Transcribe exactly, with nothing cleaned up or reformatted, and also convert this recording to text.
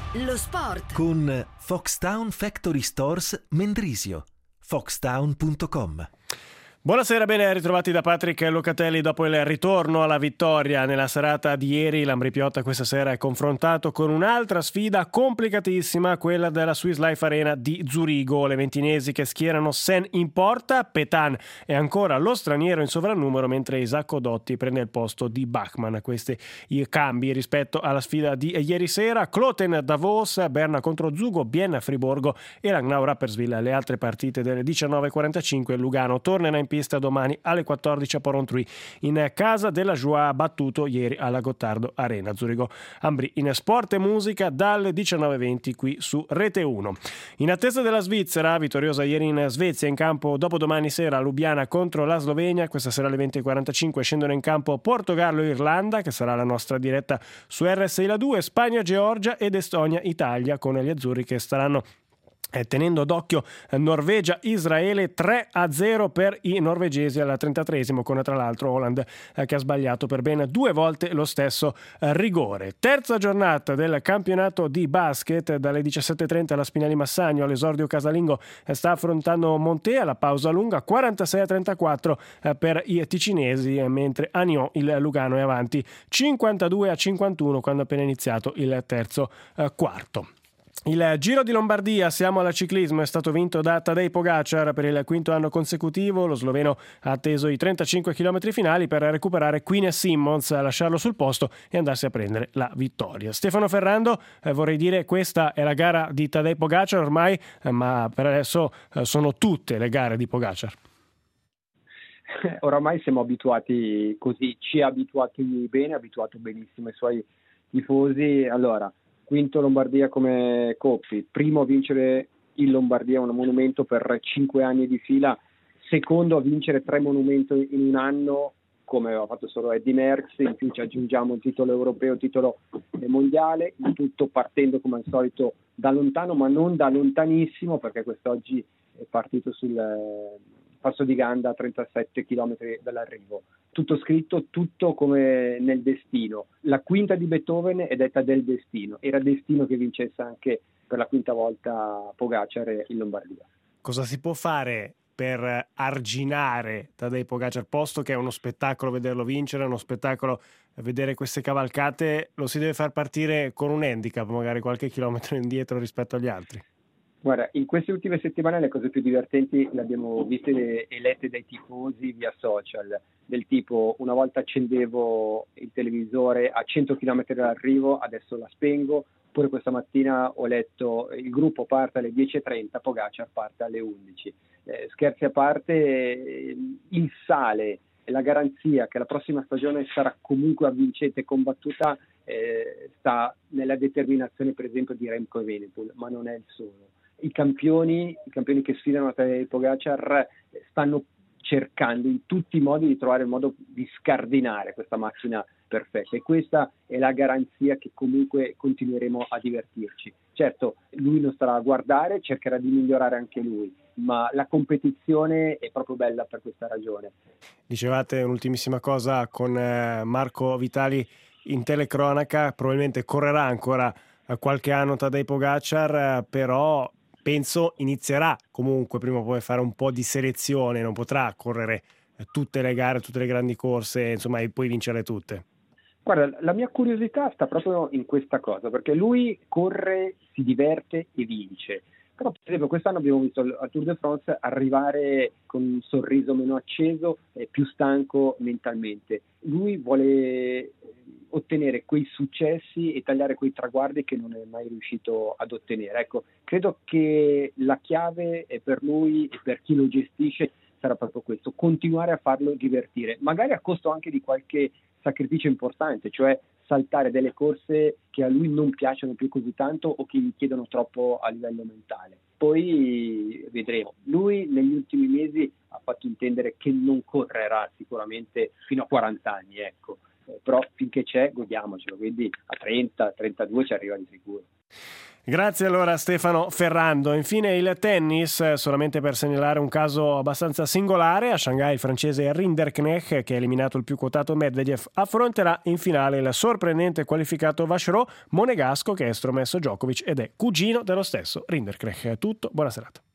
Lo sport con Foxtown Factory Stores Mendrisio. foxtown punto com. Buonasera, bene ritrovati da Patrick Locatelli dopo il ritorno alla vittoria nella serata di ieri. L'Ambri Piotta questa sera è confrontato con un'altra sfida complicatissima, quella della Swiss Life Arena di Zurigo. Le ventinesi che schierano Sen in porta, Petan è ancora lo straniero in sovrannumero, mentre Isacco Dotti prende il posto di Bachmann. Questi i cambi rispetto alla sfida di ieri sera. Kloten Davos, Berna contro Zugo, Bienne Friburgo e Langnau Rapperswil. Le altre partite delle diciannove e quarantacinque. Lugano tornerà in pista domani alle quattordici a Porrentruy in casa della Joie, battuto ieri alla Gottardo Arena. Zurigo Ambri in sport e musica dalle diciannove e venti qui su Rete uno. In attesa della Svizzera, vittoriosa ieri in Svezia, in campo dopodomani sera Lubiana contro la Slovenia. Questa sera alle venti e quarantacinque scendono in campo Portogallo e Irlanda, che sarà la nostra diretta su R S I La due, Spagna Georgia ed Estonia Italia, con gli azzurri che staranno Eh, tenendo d'occhio eh, Norvegia-Israele. Tre a zero per i norvegesi al trentatreesimo, con tra l'altro Holland eh, che ha sbagliato per ben due volte lo stesso eh, rigore. Terza giornata del campionato di basket, dalle diciassette e trenta alla Spinelli Massagno. All'esordio casalingo eh, sta affrontando Montea, la pausa lunga quarantasei a trentaquattro eh, per i ticinesi, eh, mentre a Nyon il Lugano è avanti cinquantadue a cinquantuno quando è appena iniziato il terzo eh, quarto. Il Giro di Lombardia, siamo al ciclismo, è stato vinto da Tadej Pogacar per il quinto anno consecutivo. Lo sloveno ha atteso i trentacinque chilometri finali per recuperare Quinn Simmons, lasciarlo sul posto e andarsi a prendere la vittoria. Stefano Ferrando, eh, vorrei dire questa è la gara di Tadej Pogacar ormai, eh, ma per adesso eh, sono tutte le gare di Pogacar. Oramai siamo abituati così, ci ha abituati bene, ha abituato benissimo i suoi tifosi. Allora, quinto Lombardia come Coppi, primo a vincere il Lombardia, un monumento per cinque anni di fila, secondo a vincere tre monumenti in un anno, come aveva fatto solo Eddy Merckx, in più ci aggiungiamo il titolo europeo, il titolo mondiale, il tutto partendo come al solito da lontano, ma non da lontanissimo, perché quest'oggi è partito sul Passo di Ganda a trentasette chilometri dall'arrivo. Tutto scritto, tutto come nel destino. La quinta di Beethoven è detta del destino. Era destino che vincesse anche per la quinta volta Pogacar in Lombardia. Cosa si può fare per arginare Tadej Pogacar, posto che è uno spettacolo vederlo vincere, è uno spettacolo vedere queste cavalcate? Lo si deve far partire con un handicap, magari qualche chilometro indietro rispetto agli altri? Guarda, in queste ultime settimane le cose più divertenti le abbiamo viste e lette dai tifosi via social, del tipo: una volta accendevo il televisore a cento chilometri dall'arrivo, adesso la spengo. Oppure questa mattina ho letto: il gruppo parte alle dieci e trenta, Pogacar parte alle undici. Eh, scherzi a parte, il sale e la garanzia che la prossima stagione sarà comunque avvincente e combattuta eh, sta nella determinazione, per esempio, di Remco Evenepoel, ma non è il solo. I campioni, i campioni che sfidano a Tadej Pogacar stanno cercando in tutti i modi di trovare il modo di scardinare questa macchina perfetta, e questa è la garanzia che comunque continueremo a divertirci. Certo, lui non starà a guardare, cercherà di migliorare anche lui, ma la competizione è proprio bella per questa ragione. Dicevate un'ultimissima cosa con Marco Vitali in telecronaca, probabilmente correrà ancora qualche anno Tadej Pogacar, però penso inizierà comunque prima o poi a fare un po' di selezione, non potrà correre tutte le gare, tutte le grandi corse, insomma, e poi vincere tutte. Guarda, la mia curiosità sta proprio in questa cosa, perché lui corre, si diverte e vince. Però, per esempio, quest'anno abbiamo visto al Tour de France arrivare con un sorriso meno acceso e più stanco mentalmente. Lui vuole ottenere quei successi e tagliare quei traguardi che non è mai riuscito ad ottenere. Ecco, credo che la chiave è per lui e per chi lo gestisce sarà proprio questo: continuare a farlo divertire, magari a costo anche di qualche sacrificio importante, cioè saltare delle corse che a lui non piacciono più così tanto o che gli chiedono troppo a livello mentale. Poi vedremo. Lui negli ultimi mesi ha fatto intendere che non correrà sicuramente fino a quaranta anni, ecco. Eh, però finché c'è godiamocelo, quindi a trenta trentadue ci arriva di sicuro. Grazie allora a Stefano Ferrando. Infine il tennis, solamente per segnalare un caso abbastanza singolare: a Shanghai il francese Rinderknecht, che ha eliminato il più quotato Medvedev, affronterà in finale il sorprendente qualificato Vacheron, monegasco che è estromesso Djokovic ed è cugino dello stesso Rinderknecht. È tutto, buona serata.